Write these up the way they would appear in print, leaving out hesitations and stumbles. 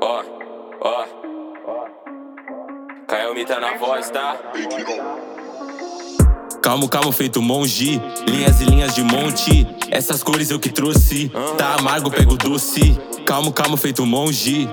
Ó, ó. Kayomi tá na voz, tá? Calmo, calmo, feito monge. Linhas e linhas de monte. Essas cores eu que trouxe. Tá amargo, pego doce. Calmo, calmo, feito monge.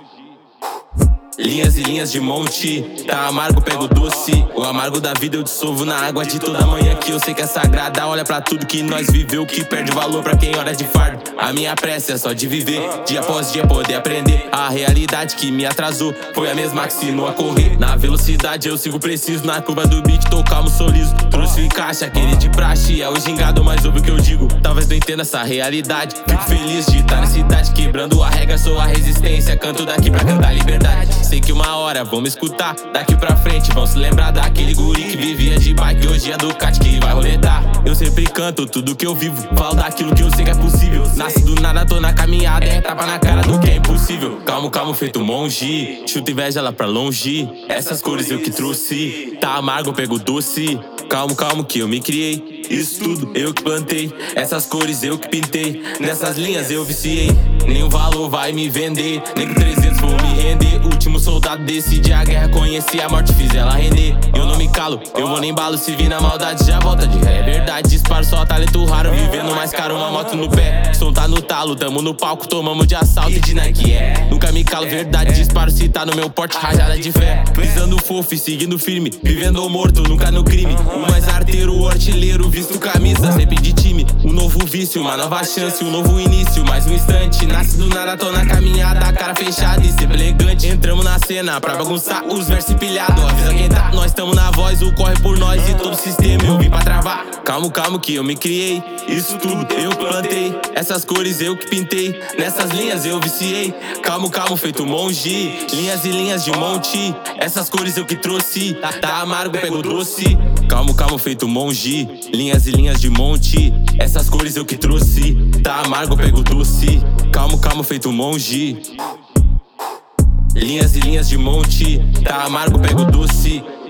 Linhas e linhas de monte. Tá amargo, pego doce. O amargo da vida eu dissolvo na água de toda manhã, que eu sei que é sagrada. Olha pra tudo que nós viveu, que perde valor pra quem ora de fardo. A minha pressa é só de viver, dia após dia poder aprender. A realidade que me atrasou foi a mesma que ensinou a correr. Na velocidade eu sigo preciso, na curva do beat tô calmo, sou liso. Trouxe o encaixe, aquele de praxe, é o gingado, mas ouve o que eu digo. Talvez não entenda essa realidade. Fico feliz de estar na cidade, quebrando a regra, sou a resistência. Canto daqui pra cantar liberdade. Sei que uma hora vão me escutar, daqui pra frente vão se lembrar daquele guri que vivia de bike, hoje é Ducati que vai roletar. Eu sempre canto tudo que eu vivo, falo daquilo que eu sei que é possível. Nasce do nada, tô na caminhada, é tapa na cara do que é impossível. Calmo, calmo, feito monge, chuta inveja lá pra longe. Essas cores eu que trouxe, tá amargo, pego doce. Calmo, calmo que eu me criei, isso tudo eu que plantei. Essas cores eu que pintei, nessas linhas eu viciei. Nenhum valor vai me vender, nem com 300 vou me render. Último soldado decide a guerra, conheci a morte, fiz ela render. Eu não me calo, eu vou nem embalo, se vir na maldade já volta de ré. É verdade, disparo só talento raro, vivendo mais caro, uma moto no pé. Som tá no talo, tamo no palco, tomamos de assalto e de Nike é. Nunca me calo, verdade, disparo se tá no meu porte, rajada de fé. Pisando fofo e seguindo firme, vivendo ou morto, nunca no crime. O mais arteiro, o artilheiro, visto camisa, sempre de time. Um novo vício, uma nova chance, um novo início, mais um instante. Nasce do nada, tô na caminhada, cara fechada e sempre elegante. Entramos na cena pra bagunçar os versos empilhados. Avisa quem tá, nós tamo na voz, o corre por nós e todo o sistema eu vim pra travar. Calmo, calmo que eu me criei, isso tudo eu plantei. Essas cores eu que pintei, nessas linhas eu viciei. Calmo, calmo, feito monge, linhas e linhas de monte. Essas cores eu que trouxe, tá amargo, pego doce. Calmo, calmo, feito monge, linhas e linhas de monte. Essas cores eu que trouxe, tá amargo, pego doce. Calmo, calmo, feito monge. Linhas e linhas de monte, tá amargo, pego doce.